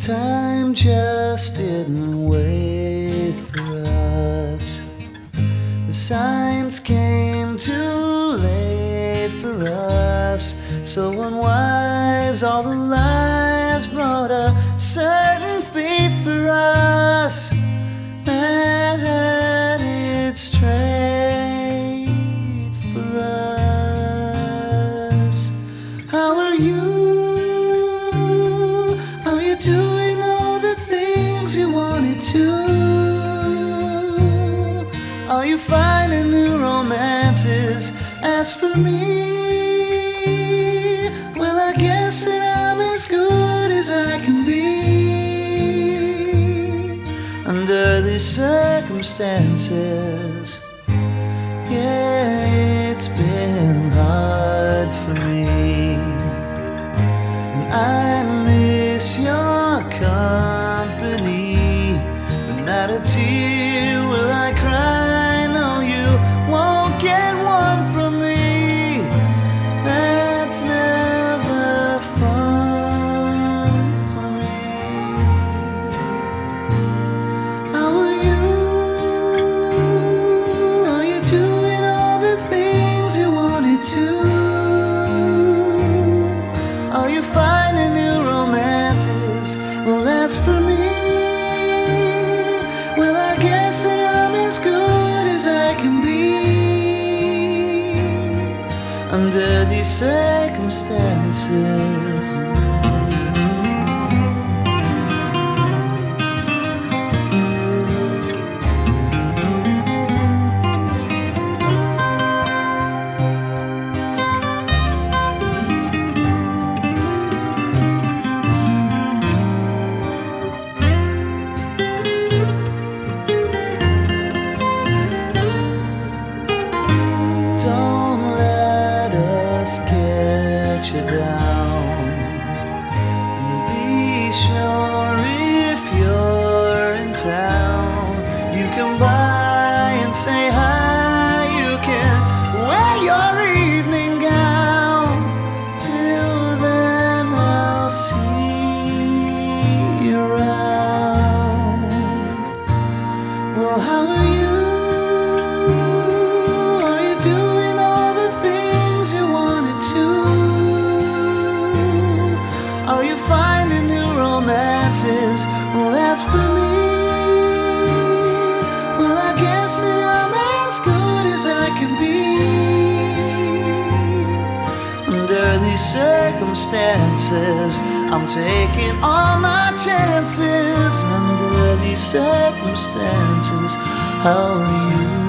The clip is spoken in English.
Time just didn't wait for us. The signs came too late for us. So unwise, all the lies brought a certain fate for us that had it straight for us. How are you? How are you doing all the things you wanted to? Are you finding new romances? As for me, well, I guess that I'm as good as I can be under these circumstances. Yeah, it's been hard for me, and I miss your company, but not a tear will I cry. No, you won't get one from me. That's never fun for me. How are you? Are you doing all the things you wanted to? Are you finding new romances? Well, that's for me. Well, I guess that I'm as good as I can be under these circumstances. Don't let us get you down, and be sure if you're in town, you can by and say hi. You can wear your evening gown. Till then I'll see you around. Well, how are you? Doing all the things you wanted to? Are you finding new romances? Well, that's for me. Well, I guess that I'm as good as I can be under these circumstances. I'm taking all my chances under these circumstances. How are you?